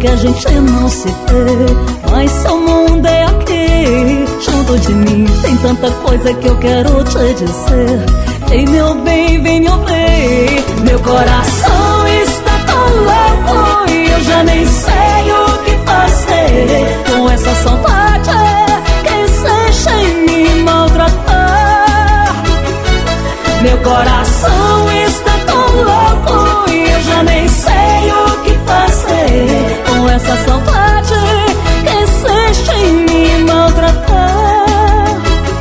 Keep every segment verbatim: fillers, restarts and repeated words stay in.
que a gente não se vê, mas seu mundo é aqui. Junto de mim tem tanta coisa que eu quero te dizer. Ei, meu bem, vem me ouvir. Meu coração está tão louco e eu já nem sei o que fazer com essa saudade que insiste em me maltratar. Meu coração está tão louco e eu já nem sei o que fazer com essa saudade que insiste em me maltratar.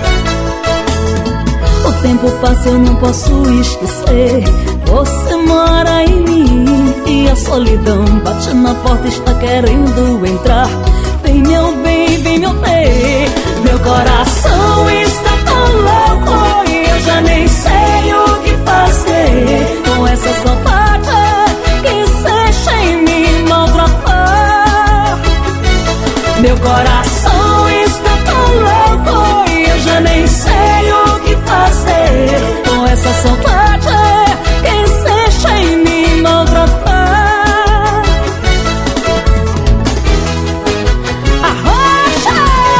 O tempo passa, eu não posso esquecer. Você mora em mim e a solidão bate na porta, está querendo entrar. Vem, meu bem, vem me ouvir. Meu coração está tão louco e eu já nem sei o que fazer com essa saudade que insiste em me maltratar. Meu coração está tão louco e eu já nem sei o que fazer com essa saudade que insiste em me maltratar. Arrocha!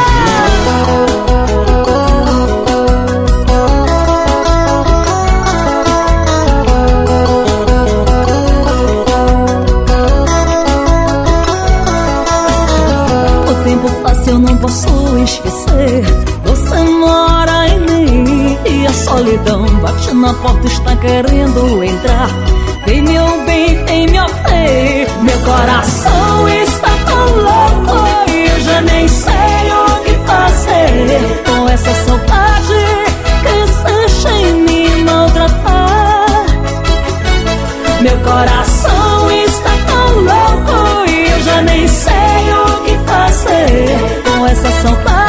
O tempo passa, eu não posso esquecer. Você mora em mim e a solidão bate na porta, está querendo entrar. Vem, meu bem, vem me ouvir. Meu coração está tão louco e eu já nem sei o que fazer com essa saudade que insiste em me maltratar. Meu coração está tão louco e eu já nem sei o que fazer com essa saudade